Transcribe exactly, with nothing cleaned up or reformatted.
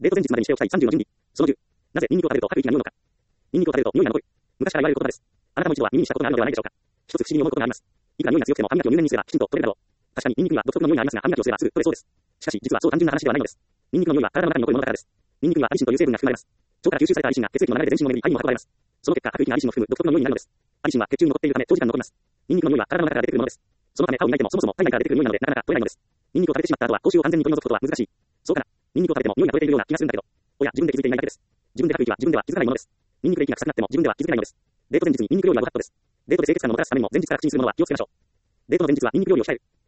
デート前日までにしておきたいさんじゅうの準備。そのじゅう。なぜニンニクを食べると吐く息が匂うのか。ニンニクを食べると匂いが残る。昔から言われる言葉です。あなたも一度は耳にしたことがあるのではないでしょうか。一つ不思議に思うことがあります。いくら匂いが強くても歯磨きを入念にすればきちんと取れるだろう。確かにニンニクには独特の匂いがありますが、歯磨きをすればすぐ取れそうです。しかし実はそう単純な話ではないのです。ニンニクの匂いは体の中に残るものだからです。ニンニクにはアリシンという成分が含まれます。腸から吸収されたアリシンが血液の流れで全身の巡りに肺にも運ばれます。その結果、吐く息がアリシンを含む独特の匂いになるのです。アリシンは血中に残っているため長時間残ります。ニンニクの匂いは体の中から出てくるものです。そのため歯を磨いてもそもそも体内から出てくる匂いなのでなかなか取れないのです。ニンニクを食べてしまった後は口臭を完全に取り除くことは難しい。そうかな。ニンニクを食べても匂いが取れているような気がするんだけど。おや、自分で気づいていないだけです。自分で吐く息は自分では気づかないものです。ニンニクで息が臭くなっても自分では気づけないのです。デート前日にニンニク料理はご法度です。デートで清潔感をもたらすためにも前日から口にするものは気をつけましょう。デートの前日はニンニク料理を控える。